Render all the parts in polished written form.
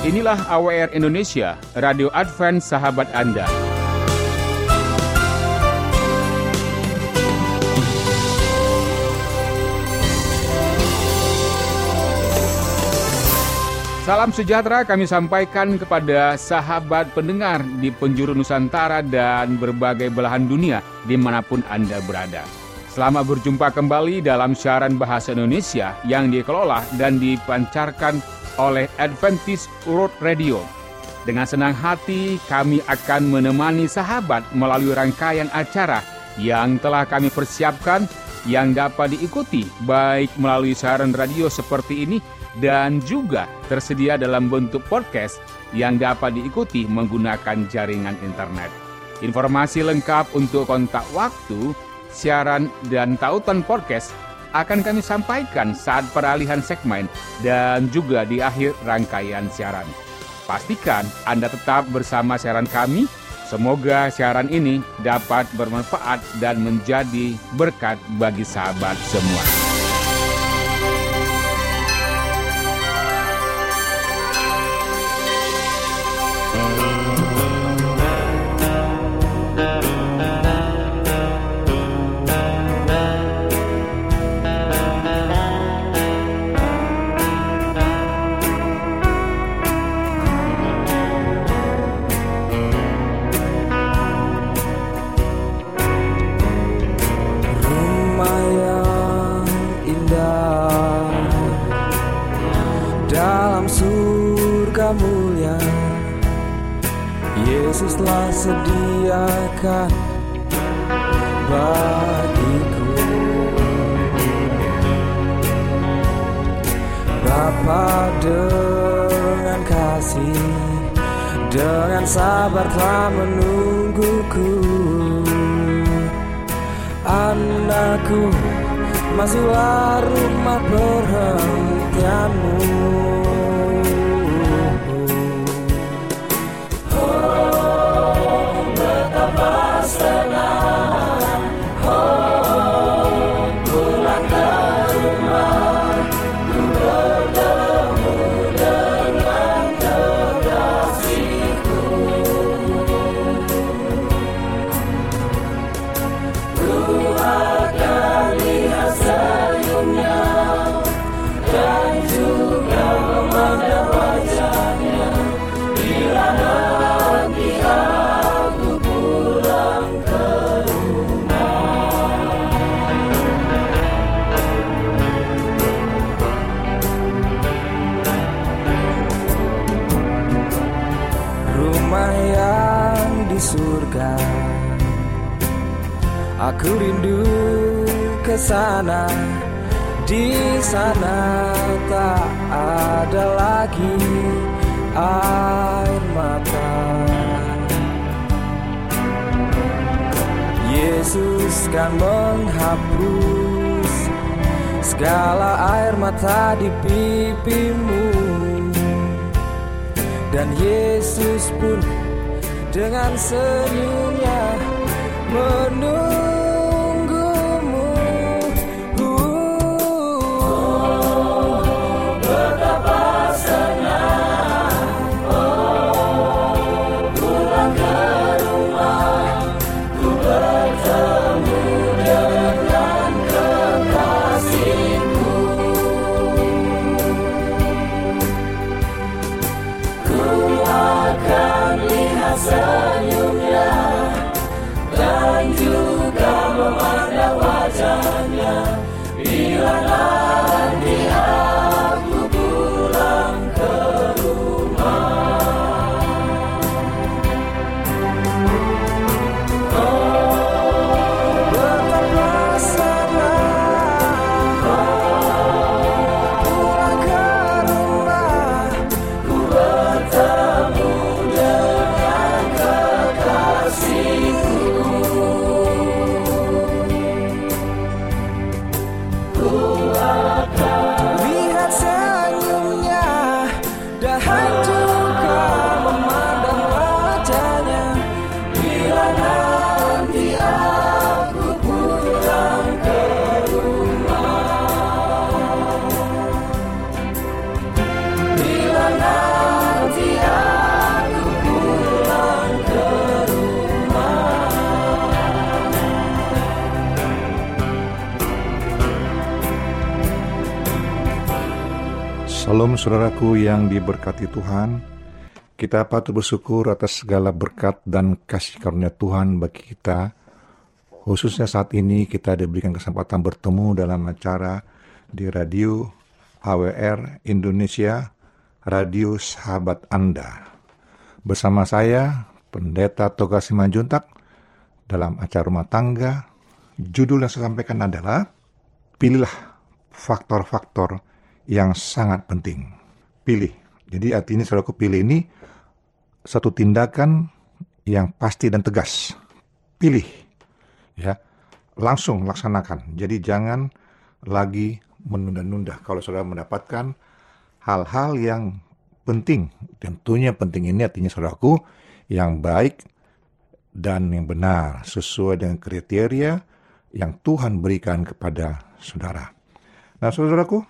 Inilah AWR Indonesia, Radio Advent Sahabat Anda. Salam sejahtera kami sampaikan kepada sahabat pendengar di penjuru Nusantara dan berbagai belahan dunia dimanapun Anda berada. Selamat berjumpa kembali dalam siaran bahasa Indonesia yang dikelola dan dipancarkan oleh Adventist World Radio. Dengan senang hati kami akan menemani sahabat melalui rangkaian acara yang telah kami persiapkan yang dapat diikuti baik melalui siaran radio seperti ini dan juga tersedia dalam bentuk podcast yang dapat diikuti menggunakan jaringan internet. Informasi lengkap untuk kontak waktu, siaran dan tautan podcast akan kami sampaikan saat peralihan segmen dan juga di akhir rangkaian siaran. Pastikan Anda tetap bersama siaran kami. Semoga siaran ini dapat bermanfaat dan menjadi berkat bagi sahabat semua. Mulia Yesus telah sediakan bagiku. Bapa dengan kasih, dengan sabar telah menungguku. Anakku, masuklah rumah perhentianmu. Surga, aku rindu ke sana. Di sana tak ada lagi air mata. Yesus kan menghapus segala air mata di pipimu, dan Yesus pun dengan senyumnya menunggumu. Betapa senang, pulang ke rumah, ku bertemu dengan kekasihku. Ku akan lihat senyumnya dan juga memandang wajahnya bila nanti aku pulang ke rumah. Oh, betapa senang pulang ke rumah, ku bertemu dengan kekasihku. Ku Salam saudaraku yang diberkati Tuhan. Kita patut bersyukur atas segala berkat dan kasih karunia Tuhan bagi kita. Khususnya saat ini kita diberikan kesempatan bertemu dalam acara di radio HWR Indonesia, Radio Sahabat Anda. Bersama saya, Pendeta Toga Simanjuntak, dalam acara rumah tangga. Judul yang saya sampaikan adalah, pilihlah faktor-faktor yang sangat penting. Pilih. Jadi artinya saudaraku, pilih ini satu tindakan yang pasti dan tegas. Pilih. Ya. Langsung laksanakan. Jadi jangan lagi menunda-nunda. Kalau saudara mendapatkan hal-hal yang penting, tentunya penting ini artinya saudaraku yang baik dan yang benar sesuai dengan kriteria yang Tuhan berikan kepada saudara. Nah, saudaraku,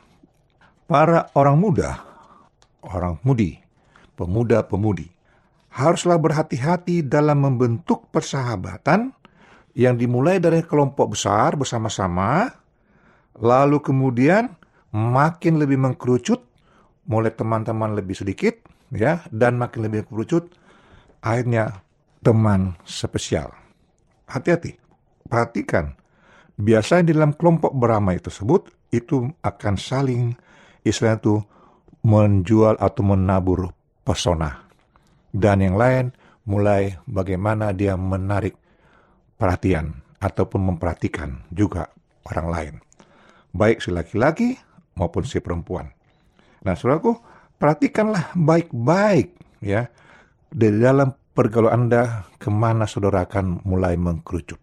para orang muda, orang mudi, pemuda-pemudi, haruslah berhati-hati dalam membentuk persahabatan yang dimulai dari kelompok besar bersama-sama, lalu kemudian makin lebih mengkerucut, mulai teman-teman lebih sedikit, ya, dan makin lebih mengkerucut, akhirnya teman spesial. Hati-hati, perhatikan, biasanya di dalam kelompok beramai tersebut, itu akan saling istilahnya itu menjual atau menabur pesona. Dan yang lain mulai bagaimana dia menarik perhatian ataupun memperhatikan juga orang lain. Baik si laki-laki maupun si perempuan. Nah, saudaraku, perhatikanlah baik-baik ya di dalam pergaulan Anda kemana saudara akan mulai mengkerucut.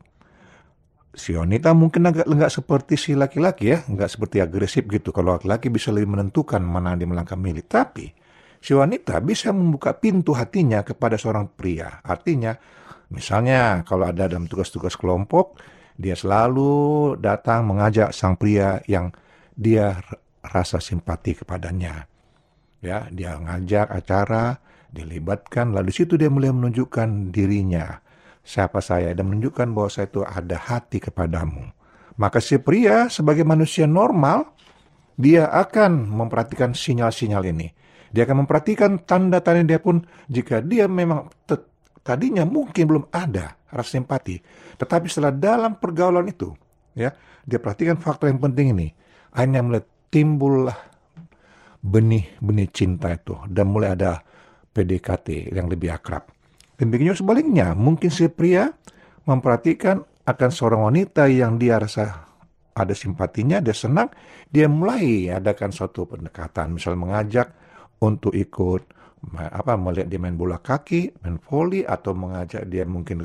Si wanita mungkin agak seperti si laki-laki ya, nggak seperti agresif gitu. Kalau laki-laki bisa lebih menentukan mana dia melangkah milih. Tapi si wanita bisa membuka pintu hatinya kepada seorang pria. Artinya, misalnya kalau ada dalam tugas-tugas kelompok, dia selalu datang mengajak sang pria yang dia rasa simpati kepadanya. Ya, dia ngajak acara, dilibatkan, lalu di situ dia mulai menunjukkan dirinya. Siapa saya, dan menunjukkan bahwa saya itu ada hati kepadamu. Maka si pria sebagai manusia normal, dia akan memperhatikan sinyal-sinyal ini. Dia akan memperhatikan tanda-tanda dia pun, jika dia memang tadinya mungkin belum ada rasa simpati. Tetapi setelah dalam pergaulan itu, ya, dia perhatikan faktor yang penting ini. Akhirnya mulai timbullah benih-benih cinta itu. Dan mulai ada PDKT yang lebih akrab. Demikian juga sebaliknya, mungkin si pria memperhatikan akan seorang wanita yang dia rasa ada simpatinya, dia senang, dia mulai adakan suatu pendekatan, misalnya mengajak untuk ikut melihat dia main bola kaki, main voli, atau mengajak dia mungkin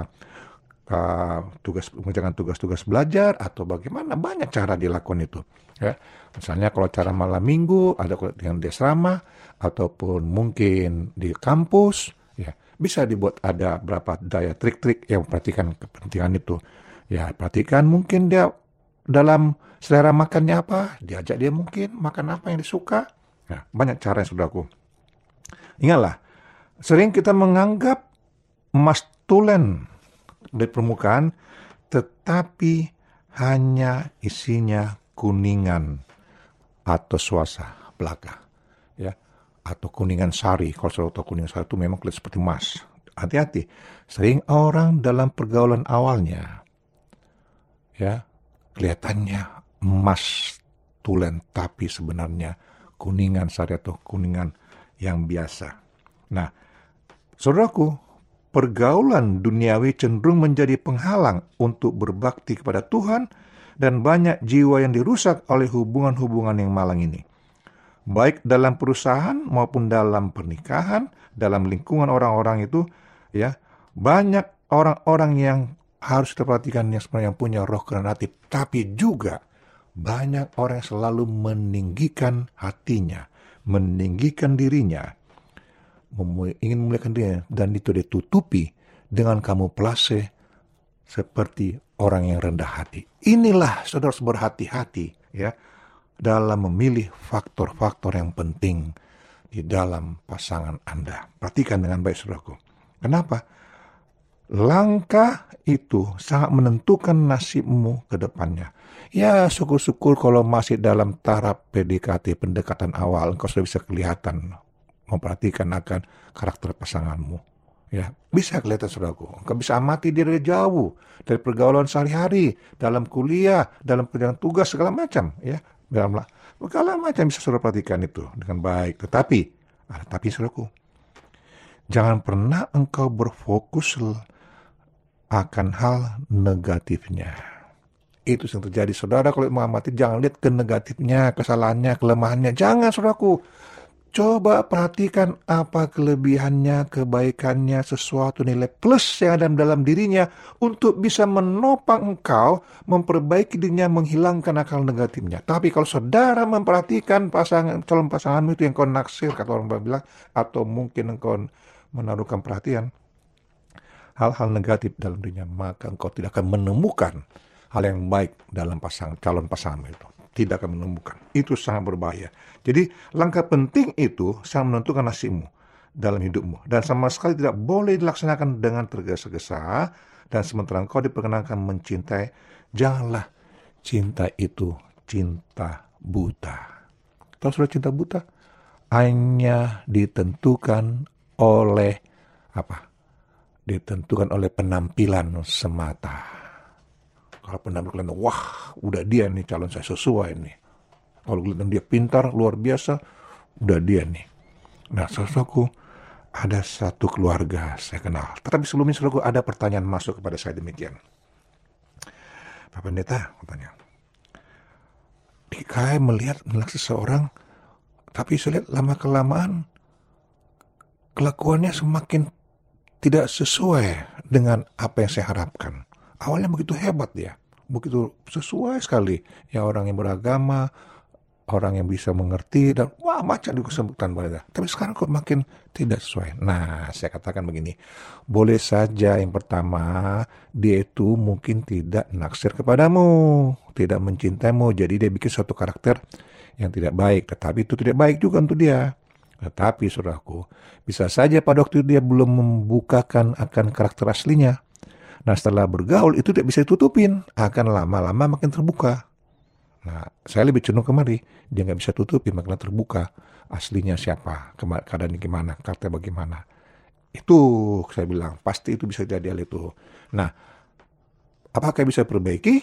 mengerjakan tugas-tugas belajar, atau bagaimana, banyak cara dilakukan itu. Ya. Misalnya kalau cara malam minggu, ada dengan di asrama, ataupun mungkin di kampus, ya. Bisa dibuat ada berapa daya trik-trik yang memperhatikan kepentingan itu. Ya, perhatikan mungkin dia dalam selera makannya apa, diajak dia mungkin makan apa yang disuka. Nah, banyak cara yang saudaraku. Ingatlah, sering kita menganggap emas tulen dari permukaan, tetapi hanya isinya kuningan atau suasa belaka. Ya. Atau kuningan sari. Kalau saudara tahu kuningan sari itu memang kelihatan seperti emas. Hati-hati. Sering orang dalam pergaulan awalnya, ya, kelihatannya emas tulen, tapi sebenarnya kuningan sari atau kuningan yang biasa. Nah, saudaraku, pergaulan duniawi cenderung menjadi penghalang untuk berbakti kepada Tuhan, dan banyak jiwa yang dirusak oleh hubungan-hubungan yang malang ini. Baik dalam perusahaan maupun dalam pernikahan, dalam lingkungan orang-orang itu, ya, banyak orang-orang yang harus kita perhatikan yang sebenarnya punya roh kreatif, tapi juga banyak orang yang selalu meninggikan hatinya, meninggikan dirinya, ingin memuliakan dirinya, dan itu ditutupi dengan kamuflase seperti orang yang rendah hati. Inilah saudara harus berhati-hati, ya, dalam memilih faktor-faktor yang penting di dalam pasangan Anda. Perhatikan dengan baik, saudaraku. Kenapa? langkah itu sangat menentukan nasibmu ke depannya. Ya, syukur-syukur kalau masih dalam taraf PDKT, pendekatan awal, engkau sudah bisa kelihatan, memperhatikan akan karakter pasanganmu. Ya, bisa kelihatan saudaraku. Engkau bisa amati dia dari jauh, dari pergaulan sehari-hari, dalam kuliah, dalam perjalanan tugas, segala macam. Ya, segala macam bisa saudara perhatikan itu dengan baik. Tapi saudaraku, jangan pernah engkau berfokus akan hal negatifnya. Itu yang terjadi. Saudara kalau mengamati, jangan lihat ke negatifnya, kesalahannya, kelemahannya. Jangan, saudaraku. Coba perhatikan apa kelebihannya, kebaikannya, sesuatu nilai plus yang ada dalam dirinya untuk bisa menopang engkau, memperbaiki dirinya, menghilangkan akal negatifnya. Tapi kalau saudara memperhatikan calon pasanganmu itu yang kau naksir, kata orang bilang, atau mungkin engkau menaruhkan perhatian hal-hal negatif dalam dirinya, maka engkau tidak akan menemukan hal yang baik dalam calon pasangan itu. Tidak akan menemukan. Itu sangat berbahaya. Jadi langkah penting itu sangat menentukan nasibmu dalam hidupmu. Dan sama sekali tidak boleh dilaksanakan dengan tergesa-gesa. Dan sementara engkau diperkenankan mencintai, janganlah cinta itu cinta buta. Tahu sudah cinta buta? Hanya ditentukan oleh ditentukan oleh penampilan semata. Kalau penampilan, wah, udah dia nih calon saya, sesuai nih. Kalau kelihatan dia pintar, luar biasa, udah dia nih. Nah, saudaraku, ada satu keluarga saya kenal. Tetapi sebelumnya, saudaraku, ada pertanyaan masuk kepada saya demikian. Pak Pendeta, katanya, saya melihat seseorang, tapi saya lihat lama-kelamaan kelakuannya semakin tidak sesuai dengan apa yang saya harapkan. Awalnya begitu hebat dia, begitu sesuai sekali. Ya, orang yang beragama, orang yang bisa mengerti, dan wah, macam di kesembuhan pada. Tapi sekarang kok makin tidak sesuai. Nah, saya katakan begini, boleh saja yang pertama, dia itu mungkin tidak naksir kepadamu, tidak mencintaimu, jadi dia bikin suatu karakter yang tidak baik. Tetapi itu tidak baik juga untuk dia. Tetapi saudaraku, bisa saja pada waktu itu dia belum membukakan akan karakter aslinya. Nah, setelah bergaul itu tidak bisa ditutupin, akan lama-lama makin terbuka. Nah, saya lebih cenderung kemari, dia nggak bisa tutupin, makin terbuka. Aslinya siapa, keadaannya gimana, karakter bagaimana. Itu saya bilang, pasti itu bisa jadi hal itu. Nah, apakah bisa perbaiki?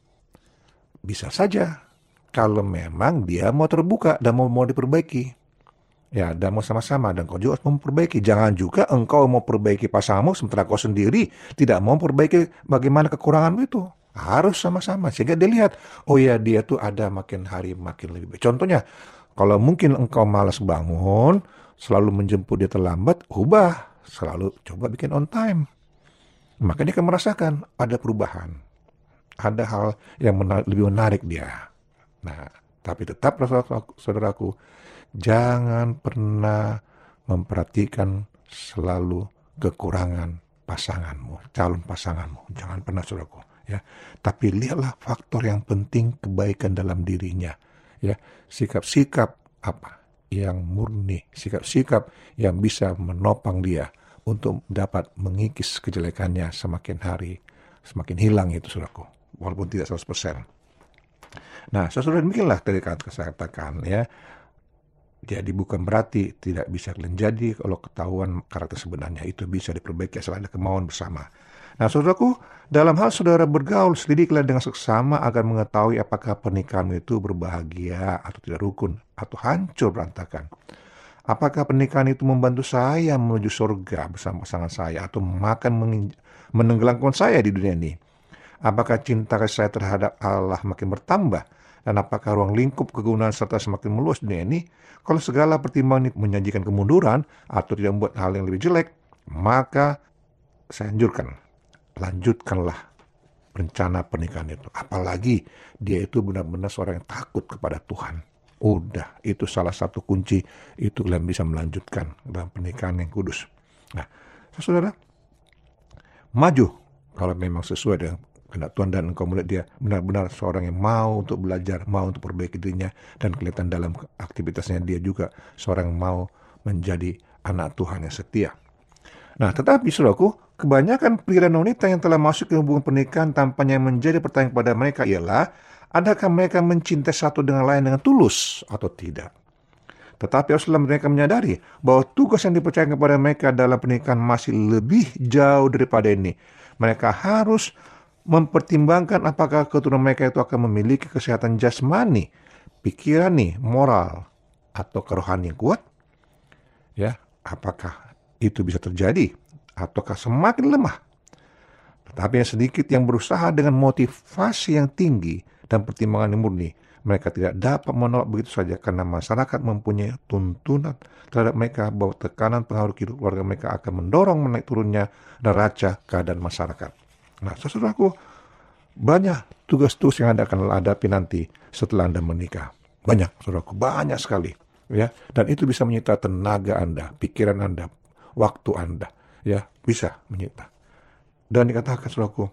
Bisa saja, kalau memang dia mau terbuka dan mau diperbaiki. Ya, dan mau sama-sama, dan kau juga harus memperbaiki. Jangan juga engkau mau perbaiki pasanganmu, sementara kau sendiri tidak mau memperbaiki bagaimana kekuranganmu itu. Harus sama-sama, sehingga dia lihat, oh ya, dia tuh ada makin hari makin lebih baik. Contohnya, kalau mungkin engkau malas bangun, selalu menjemput dia terlambat, ubah, selalu coba bikin on time. Maka dia akan merasakan ada perubahan. Ada hal yang lebih menarik dia. Nah, tapi tetap, saudaraku, jangan pernah memperhatikan selalu kekurangan pasanganmu, calon pasanganmu. Jangan pernah, saudaraku. Ya, tapi lihatlah faktor yang penting, kebaikan dalam dirinya. Ya, sikap-sikap apa yang murni, sikap-sikap yang bisa menopang dia untuk dapat mengikis kejelekannya semakin hari, semakin hilang itu, saudaraku. Walaupun tidak 100%. Nah, saudara, demikianlah tadi saya katakan, ya. Jadi bukan berarti tidak bisa jadi kalau ketahuan karakter sebenarnya itu bisa diperbaiki asal ada kemauan bersama. Nah, saudaraku, dalam hal saudara bergaul, selidiklah dengan seksama agar mengetahui apakah pernikahan itu berbahagia atau tidak rukun atau hancur berantakan. Apakah pernikahan itu membantu saya menuju surga bersama pasangan saya atau menenggelamkan saya di dunia ini? Apakah cinta saya terhadap Allah makin bertambah? Dan apakah ruang lingkup kegunaan serta semakin meluas dunia ini? Kalau segala pertimbangan ini menjanjikan kemunduran atau tidak membuat hal yang lebih jelek, maka saya anjurkan, lanjutkanlah rencana pernikahan itu. Apalagi dia itu benar-benar seorang yang takut kepada Tuhan. Udah, itu salah satu kunci itu kalian bisa melanjutkan dalam pernikahan yang kudus. Nah, saudara, maju kalau memang sesuai dengan kehendak Tuhan dan engkau melihat dia benar-benar seorang yang mau untuk belajar, mau untuk perbaiki dirinya, dan kelihatan dalam aktivitasnya dia juga seorang yang mau menjadi anak Tuhan yang setia. Nah, tetapi saudaraku, kebanyakan pria dan wanita yang telah masuk ke hubungan pernikahan tampaknya yang menjadi pertanyaan kepada mereka ialah, adakah mereka mencintai satu dengan lain dengan tulus atau tidak? Tetapi haruslah mereka menyadari bahwa tugas yang dipercayakan kepada mereka dalam pernikahan masih lebih jauh daripada ini. Mereka harus mempertimbangkan apakah keturunan mereka itu akan memiliki kesehatan jasmani, pikirani, moral, atau kerohanian yang kuat. Ya, apakah itu bisa terjadi ataukah semakin lemah? Tetapi yang sedikit yang berusaha dengan motivasi yang tinggi dan pertimbangan yang murni, mereka tidak dapat menolak begitu saja karena masyarakat mempunyai tuntunan terhadap mereka bahwa tekanan pengaruh hidup keluarga mereka akan mendorong menaik turunnya neraca keadaan masyarakat. Nah, saudaraku, banyak tugas-tugas yang Anda akan hadapi nanti setelah Anda menikah. Banyak, saudaraku, banyak sekali. Ya, dan itu bisa menyita tenaga Anda, pikiran Anda, waktu Anda. Ya, bisa menyita. Dan dikatakan, saudaraku,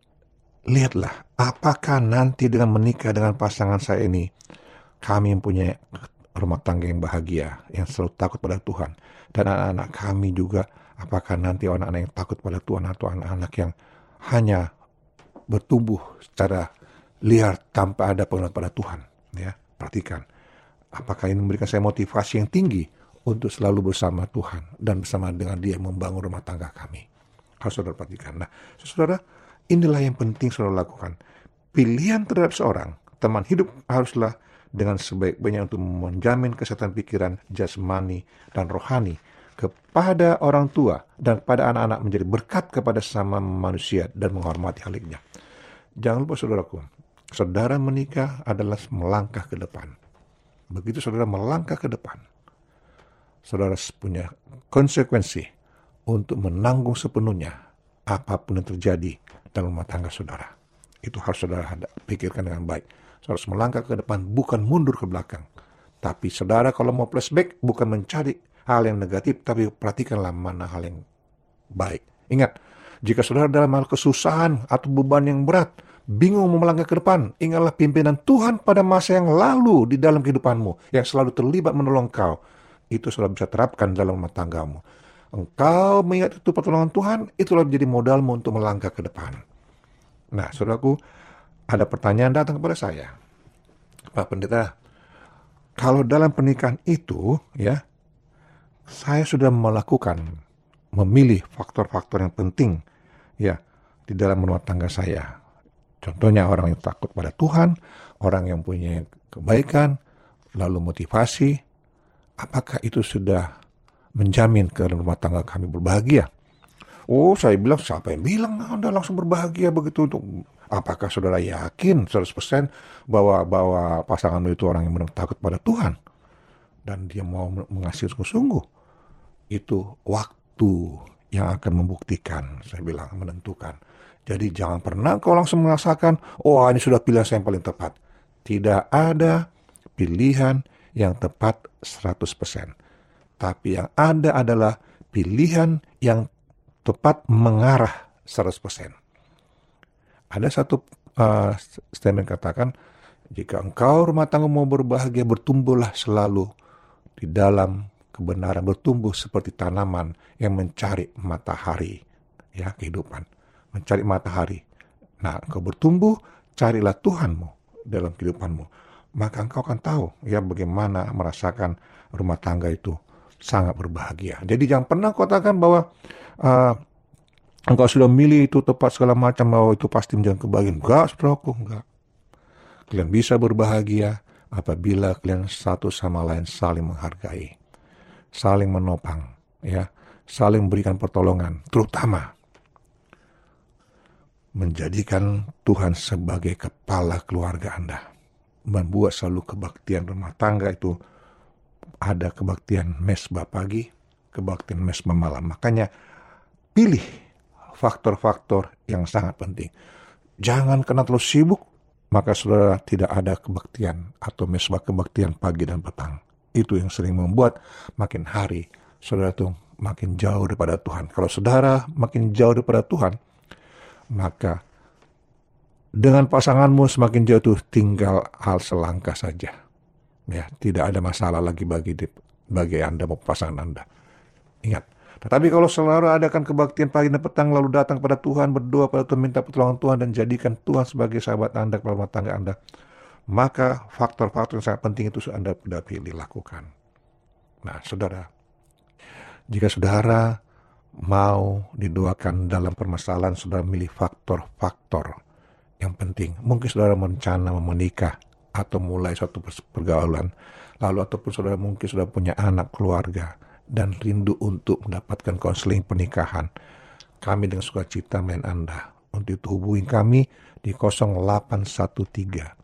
lihatlah, apakah nanti dengan menikah dengan pasangan saya ini, kami mempunyai rumah tangga yang bahagia, yang selalu takut pada Tuhan. Dan anak-anak kami juga, apakah nanti anak-anak yang takut pada Tuhan atau anak-anak yang hanya bertumbuh secara liar tanpa ada pengenalan pada Tuhan. Ya, perhatikan, apakah ini memberikan saya motivasi yang tinggi untuk selalu bersama Tuhan dan bersama dengan Dia membangun rumah tangga kami. Harus saudara perhatikan. Nah, saudara, inilah yang penting saudara lakukan. Pilihan terhadap seorang teman hidup haruslah dengan sebaik-baiknya untuk menjamin kesehatan pikiran, jasmani, dan rohani kepada orang tua dan kepada anak-anak, menjadi berkat kepada sesama manusia dan menghormati haliknya. Jangan lupa saudaraku, saudara menikah adalah melangkah ke depan. Begitu saudara melangkah ke depan, saudara punya konsekuensi untuk menanggung sepenuhnya apapun yang terjadi dalam rumah tangga saudara. Itu harus saudara pikirkan dengan baik. Saudara harus melangkah ke depan, bukan mundur ke belakang. Tapi saudara kalau mau flashback, bukan mencari hal yang negatif, tapi perhatikanlah mana hal yang baik. Ingat, jika saudara dalam hal kesusahan atau beban yang berat, bingung mau melangkah ke depan, ingatlah pimpinan Tuhan pada masa yang lalu di dalam kehidupanmu, yang selalu terlibat menolong kau. Itu saudara bisa terapkan dalam rumah tanggamu. Engkau mengingat itu pertolongan Tuhan, itulah menjadi modalmu untuk melangkah ke depan. Nah, saudaraku, ada pertanyaan datang kepada saya. Pak Pendeta, kalau dalam pernikahan itu, ya, saya sudah memilih faktor-faktor yang penting, ya, di dalam rumah tangga saya. Contohnya orang yang takut pada Tuhan, orang yang punya kebaikan, lalu motivasi. Apakah itu sudah menjamin ke rumah tangga kami berbahagia? Oh, saya bilang, siapa yang bilang Anda langsung berbahagia begitu? Apakah saudara yakin 100% bahwa pasangan itu orang yang benar takut pada Tuhan dan dia mau mengasihi sungguh-sungguh? Itu waktu yang akan membuktikan, saya bilang, menentukan. Jadi jangan pernah kau langsung merasakan, oh ini sudah pilihan saya yang paling tepat. Tidak ada pilihan yang tepat 100%. Tapi yang ada adalah pilihan yang tepat mengarah 100%. Ada satu statement katakan, jika engkau rumah tangga mau berbahagia, bertumbuhlah selalu di dalam kebenaran, bertumbuh seperti tanaman yang mencari matahari, ya, kehidupan, mencari matahari. Nah, engkau bertumbuh, carilah Tuhanmu dalam kehidupanmu, maka engkau akan tahu, ya, bagaimana merasakan rumah tangga itu sangat berbahagia. Jadi jangan pernah katakan bahwa engkau sudah milih itu tepat segala macam, bahwa itu pasti menjadi kebahagiaan. Enggak, saudaraku, enggak. Kalian bisa berbahagia apabila kalian satu sama lain saling menghargai, saling menopang, ya, saling memberikan pertolongan, terutama menjadikan Tuhan sebagai kepala keluarga Anda. Membuat selalu kebaktian rumah tangga itu ada kebaktian mesbah pagi, kebaktian mesbah malam. Makanya pilih faktor-faktor yang sangat penting. Jangan karena terlalu sibuk, maka saudara tidak ada kebaktian atau mesbah kebaktian pagi dan petang. Itu yang sering membuat makin hari saudara itu makin jauh daripada Tuhan. Kalau saudara makin jauh daripada Tuhan, maka dengan pasanganmu semakin jauh itu tinggal hal selangkah saja. Ya, tidak ada masalah lagi bagi Anda maupun pasangan Anda. Ingat, Tetapi kalau selalu adakan kebaktian pagi dan petang, lalu datang pada Tuhan, berdoa pada Tuhan, minta pertolongan Tuhan, dan jadikan Tuhan sebagai sahabat Anda, kepala rumah tangga Anda, maka faktor-faktor yang sangat penting itu Anda sudah pilih lakukan. Nah, saudara, jika saudara mau didoakan dalam permasalahan, saudara milih faktor-faktor yang penting. Mungkin saudara merencana menikah atau mulai suatu pergaulan, lalu ataupun saudara mungkin sudah punya anak, keluarga, dan rindu untuk mendapatkan konseling pernikahan. Kami dengan sukacita melayan Anda. Untuk itu hubungi kami di 0813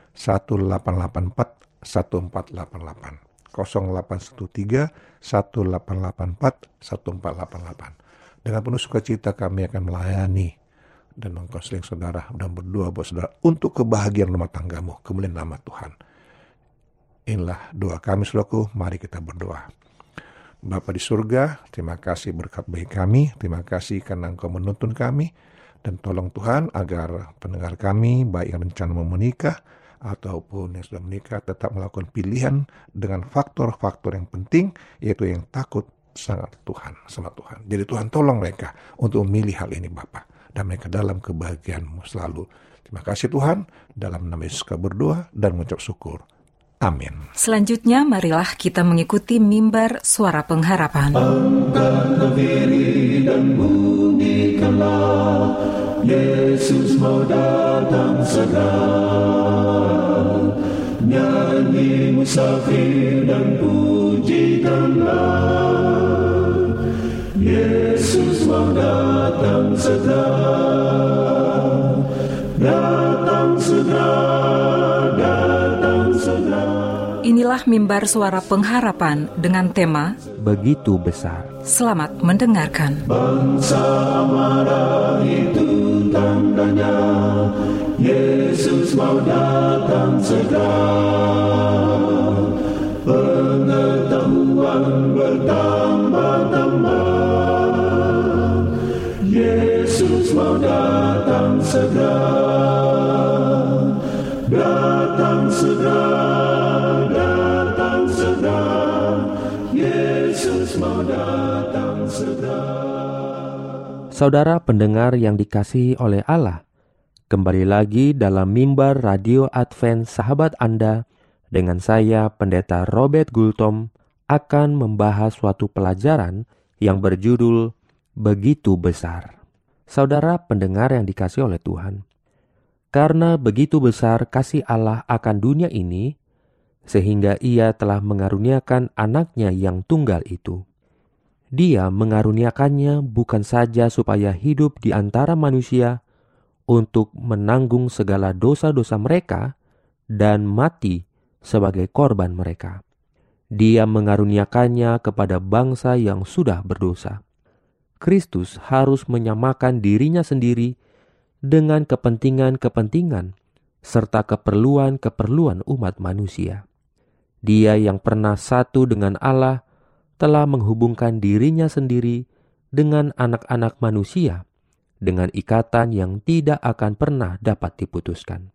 1884 1488. 0813 1884 1488. Dengan penuh sukacita kami akan melayani dan mengkonseling saudara dan berdoa buat saudara untuk kebahagiaan rumah tanggamu, kemuliaan nama Tuhan. Inilah doa kami, saudaraku. Mari kita berdoa. Bapa di surga, terima kasih berkat bagi kami. Terima kasih karena Engkau menuntun kami. Dan tolong Tuhan agar pendengar kami, baik yang rencana mau menikah ataupun yang sudah menikah, tetap melakukan pilihan dengan faktor-faktor yang penting, yaitu yang takut sama Tuhan. Jadi Tuhan tolong mereka untuk memilih hal ini, Bapa, dan mereka dalam kebahagiaan-Mu selalu. Terima kasih Tuhan, dalam nama Yesus kami berdoa dan mengucap syukur. Amin. Selanjutnya marilah kita mengikuti mimbar suara pengharapan. Angkatlah diri dan bunyikanlah, Yesus mau datang segera. Nyanyi musafir dan pujikanlah, Yesus mau datang segera. Datang segera, datang segera. Inilah mimbar suara pengharapan dengan tema Begitu Besar. Selamat mendengarkan. Bangsa marah itu tandanya, Yesus mau datang segera. Pengetahuan bertambah-tambah, Yesus mau datang segera. Datang segera, datang segera, Yesus mau datang segera. Saudara pendengar yang dikasihi oleh Allah, kembali lagi dalam mimbar Radio Advent Sahabat Anda dengan saya Pendeta Robert Gultom akan membahas suatu pelajaran yang berjudul Begitu Besar. Saudara pendengar yang dikasihi oleh Tuhan, karena begitu besar kasih Allah akan dunia ini, sehingga Ia telah mengaruniakan anaknya yang tunggal itu. Dia mengaruniakannya bukan saja supaya hidup di antara manusia untuk menanggung segala dosa-dosa mereka dan mati sebagai korban mereka. Dia mengaruniakannya kepada bangsa yang sudah berdosa. Kristus harus menyamakan dirinya sendiri dengan kepentingan-kepentingan serta keperluan-keperluan umat manusia. Dia yang pernah satu dengan Allah telah menghubungkan dirinya sendiri dengan anak-anak manusia dengan ikatan yang tidak akan pernah dapat diputuskan.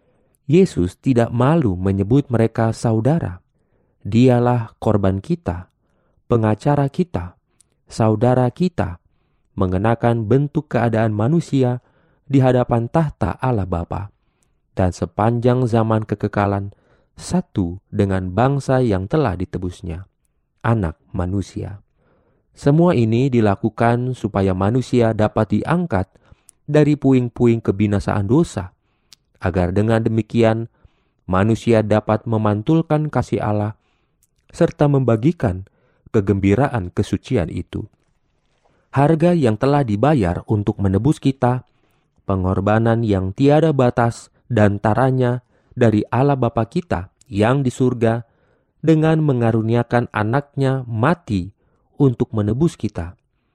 Yesus tidak malu menyebut mereka saudara. Dialah korban kita, pengacara kita, saudara kita, mengenakan bentuk keadaan manusia di hadapan tahta Allah Bapa, dan sepanjang zaman kekekalan satu dengan bangsa yang telah ditebusnya, anak manusia. Semua ini dilakukan supaya manusia dapat diangkat dari puing-puing kebinasaan dosa, agar dengan demikian manusia dapat memantulkan kasih Allah serta membagikan kegembiraan kesucian itu. Harga yang telah dibayar untuk menebus kita, pengorbanan yang tiada batas dan taranya dari Allah Bapa kita yang di surga dengan mengaruniakan anaknya mati untuk menebus kita.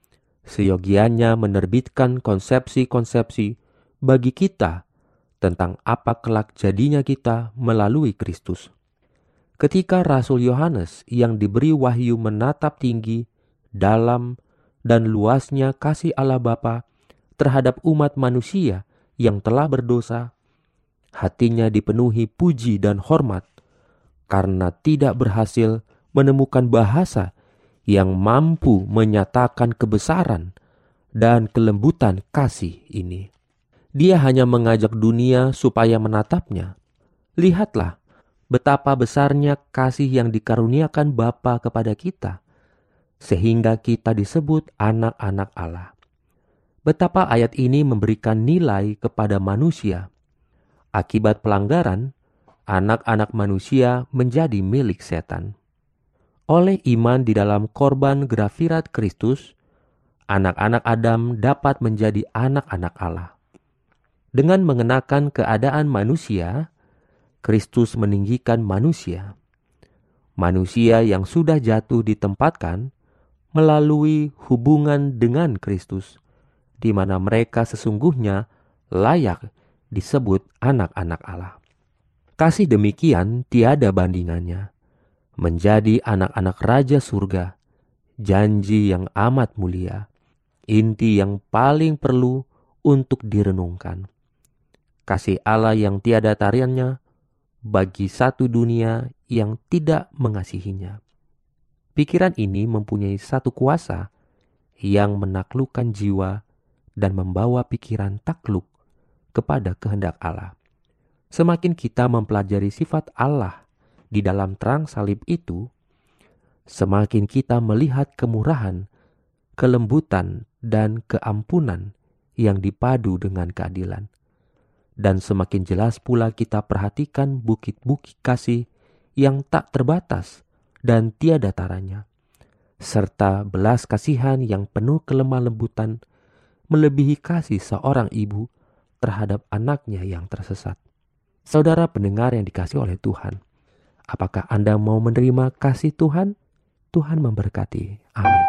Seyogianya menerbitkan konsepsi-konsepsi bagi kita tentang apa kelak jadinya kita melalui Kristus. Ketika Rasul Yohanes yang diberi wahyu menatap tinggi, dalam, dan luasnya kasih Allah Bapa terhadap umat manusia yang telah berdosa, hatinya dipenuhi puji dan hormat karena tidak berhasil menemukan bahasa yang mampu menyatakan kebesaran dan kelembutan kasih ini. Dia hanya mengajak dunia supaya menatapnya. Lihatlah betapa besarnya kasih yang dikaruniakan Bapa kepada kita, sehingga kita disebut anak-anak Allah. Betapa ayat ini memberikan nilai kepada manusia. Akibat pelanggaran, anak-anak manusia menjadi milik setan. Oleh iman di dalam korban grafirat Kristus, anak-anak Adam dapat menjadi anak-anak Allah. Dengan mengenakan keadaan manusia, Kristus meninggikan manusia. Manusia yang sudah jatuh ditempatkan melalui hubungan dengan Kristus, di mana mereka sesungguhnya layak disebut anak-anak Allah. Kasih demikian tiada bandingannya. Menjadi anak-anak Raja Surga, janji yang amat mulia, inti yang paling perlu untuk direnungkan. Kasih Allah yang tiada tariannya bagi satu dunia yang tidak mengasihinya. Pikiran ini mempunyai satu kuasa yang menaklukkan jiwa dan membawa pikiran takluk kepada kehendak Allah. Semakin kita mempelajari sifat Allah di dalam terang salib itu, semakin kita melihat kemurahan, kelembutan, dan keampunan yang dipadu dengan keadilan. Dan semakin jelas pula kita perhatikan bukit-bukit kasih yang tak terbatas dan tiada taranya, serta belas kasihan yang penuh kelemah lembutan melebihi kasih seorang ibu terhadap anaknya yang tersesat. Saudara pendengar yang dikasihi oleh Tuhan, apakah Anda mau menerima kasih Tuhan? Tuhan memberkati. Amin.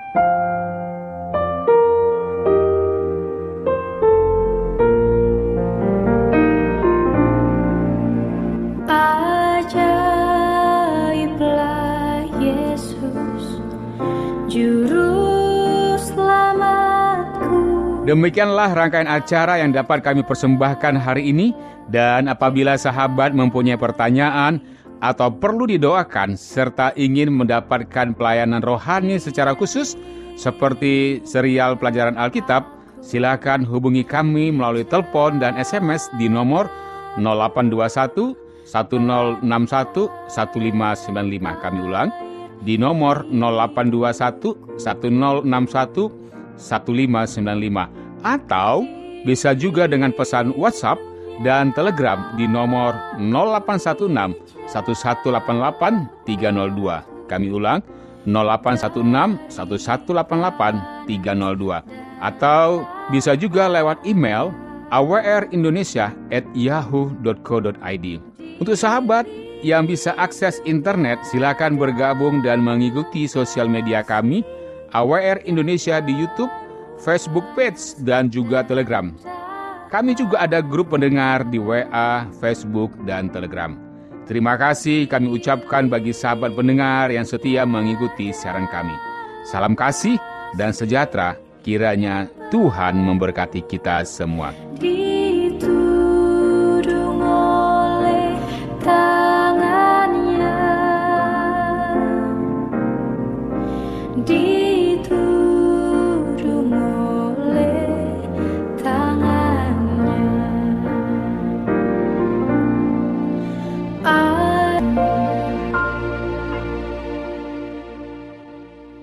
Ajaiblah Yesus, Juru Selamatku. Demikianlah rangkaian acara yang dapat kami persembahkan hari ini. Dan apabila sahabat mempunyai pertanyaan atau perlu didoakan serta ingin mendapatkan pelayanan rohani secara khusus seperti serial pelajaran Alkitab, silakan hubungi kami melalui telepon dan SMS di nomor 0821 1061 1595. Kami ulang, di nomor 0821 1061 1595. Atau bisa juga dengan pesan WhatsApp dan Telegram di nomor 0816 1188 302. Kami ulang, 0816 1188 302. Atau bisa juga lewat email awrindonesia@yahoo.co.id. Untuk sahabat yang bisa akses internet, silakan bergabung dan mengikuti sosial media kami, AWR Indonesia di YouTube, Facebook page, dan juga Telegram. Kami juga ada grup pendengar di WA, Facebook, dan Telegram. Terima kasih kami ucapkan bagi sahabat pendengar yang setia mengikuti siaran kami. Salam kasih dan sejahtera, kiranya Tuhan memberkati kita semua. Ditudung oleh tangannya,